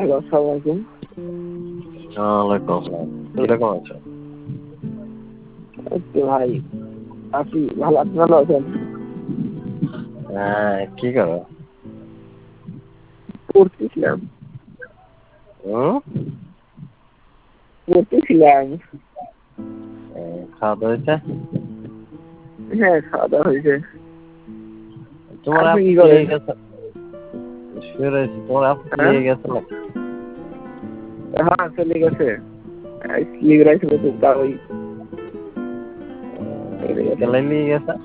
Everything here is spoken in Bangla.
আসসালামু আলাইকুম। ওয়ালাইকুম আসসালাম। কিরকম আছো? এই তো ভাই আছি ভালো, আপনি ভালো আছেন? হ্যাঁ, কি করো? পড়তেছিলাম। হুম? পড়তেছিলাম। খাওয়া দাওয়া হয়েছে? হ্যাঁ, খাওয়া দাওয়া হয়েছে। তোমার আপনি আপু কি কি করেন? হয়ে গেছে? শুয়ে রয়েছি। তোমার আপু কি হ্যাঁ হয়ে গেছে নাকি? হ্যাঁ, চলে গেছে। স্লিপ রাইছিল তো তা ওই চলে গেছে। কেলাই নিয়ে গেছে?